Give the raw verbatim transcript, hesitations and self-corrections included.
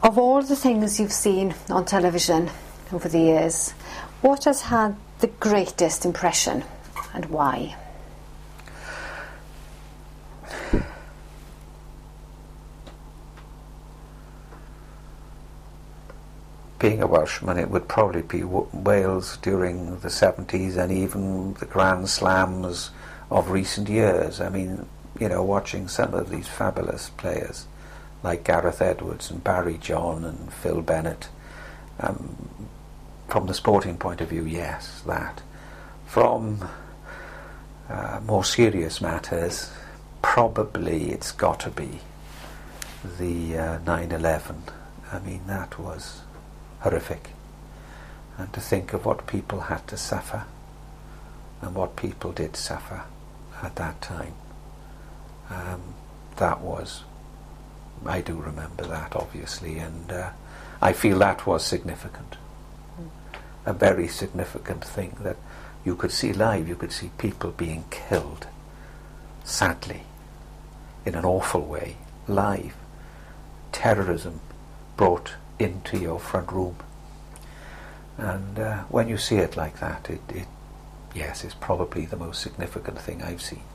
Of all the things you've seen on television over the years, what has had the greatest impression and why? Being a Welshman, it would probably be w- Wales during the seventies and even the Grand Slams of recent years. I mean, you know, watching some of these fabulous players like Gareth Edwards and Barry John and Phil Bennett. Um, from the sporting point of view, yes, that. From uh, more serious matters, probably it's got to be the uh, nine eleven. I mean, that was horrific. And to think of what people had to suffer and what people did suffer at that time, um, that was, I do remember that, obviously, and uh, I feel that was significant. Mm. A very significant thing that you could see live. You could see people being killed, sadly, in an awful way, live. Terrorism brought into your front room. And uh, when you see it like that, it, it, yes, it's probably the most significant thing I've seen.